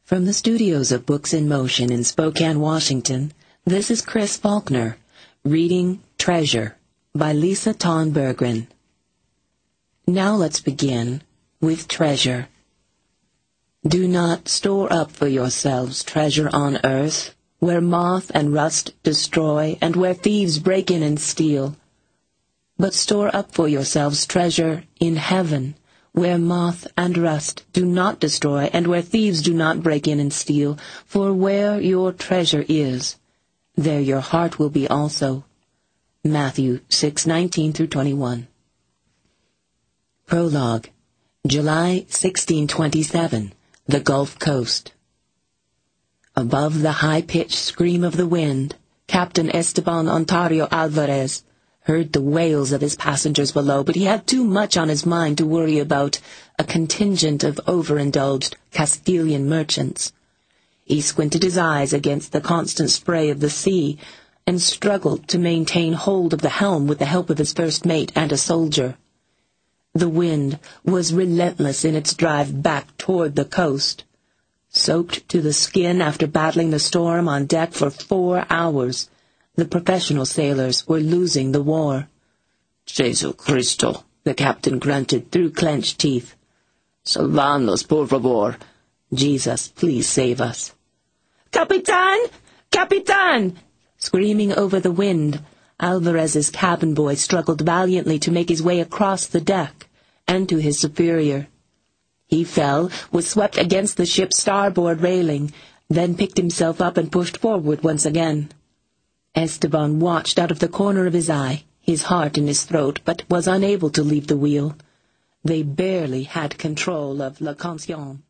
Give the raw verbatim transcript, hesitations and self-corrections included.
From the studios of Books in Motion in Spokane, Washington, this is Chris Faulkner, reading Treasure by Lisa Tawn Berggren. Now let's begin with treasure. Do not store up for yourselves treasure on earth, where moth and rust destroy, and where thieves break in and steal. But store up for yourselves treasure in heaven, where moth and rust do not destroy, and where thieves do not break in and steal. For where your treasure is, there your heart will be also. Matthew six nineteen through twenty-one. Prologue, July sixteen twenty-seven, the Gulf Coast. Above the high-pitched scream of the wind, Captain Esteban Ontario Alvarez heard the wails of his passengers below, but he had too much on his mind to worry about a contingent of overindulged Castilian merchants. He squinted his eyes against the constant spray of the sea and struggled to maintain hold of the helm with the help of his first mate and a soldier. The wind was relentless in its drive back toward the coast. Soaked to the skin after battling the storm on deck for four hours, the professional sailors were losing the war. "Jesu Cristo," the captain grunted through clenched teeth. "Salvanos, por favor." Jesus, please save us. "Capitan! Capitan!" Screaming over the wind, Alvarez's cabin boy struggled valiantly to make his way across the deck and to his superior. He fell, was swept against the ship's starboard railing, then picked himself up and pushed forward once again. Esteban watched out of the corner of his eye, his heart in his throat, but was unable to leave the wheel. They barely had control of La Conscience.